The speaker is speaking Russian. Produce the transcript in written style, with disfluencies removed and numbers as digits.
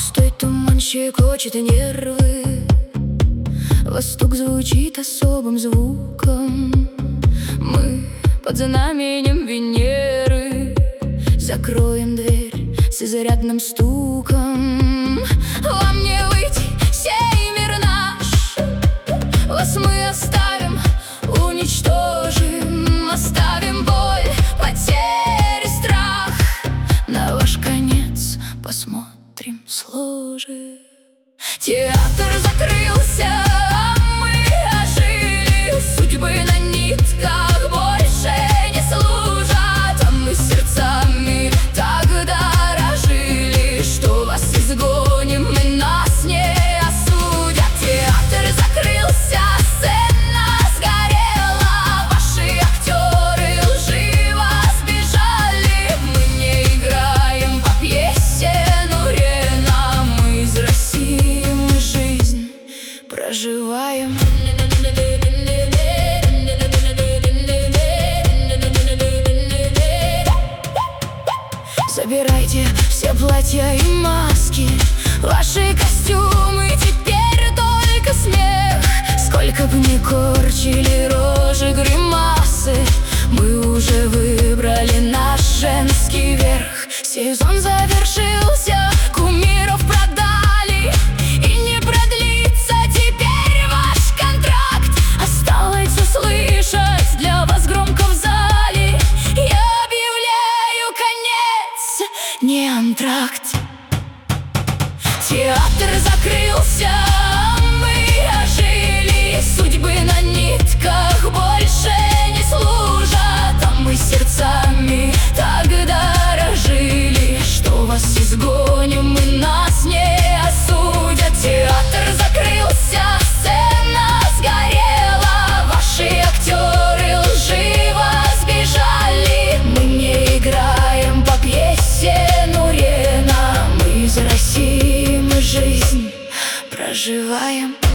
Густой туман щекочет нервы, восток звучит особым звуком. Мы под знаменем Венеры закроем дверь с изрядным стуком. Вам не выйти, сей мир наш, вас мы оставим, уничтожим, оставим боль, потери, страх. На ваш конец посмотрим, сложим. Театр закрылся, а мы ожили. Судьбы на нитках больше не служат, а мы сердцами так дорожили, что вас изгоним, и нас не осудят. Театр закрылся, сцена сгорела, ваши актеры лживо сбежали. Мы не играем по пьесе Нурена, мы из России, мы жизнь проживаем. Собирайте все платья и маски, ваши костюмы, теперь только смех. Сколько бы ни корчили рожи гримасы, мы уже выбрали наш женский верх. Сезон завершился, кумиров продали, и не продлится теперь ваш контракт. Осталось услышать для вас громко в зале: я объявляю конец, не антракт. Театр закрылся, а мы ожили. Судьбы на нитках больше не служат, а мы сердцами так дорожили, что вас изгоним, и нас не осудят. Театр закрылся, сцена сгорела, ваши актеры лживо сбежали. Мы не играем по пьесе Нурена, мы из России, мы жизнь проживаем.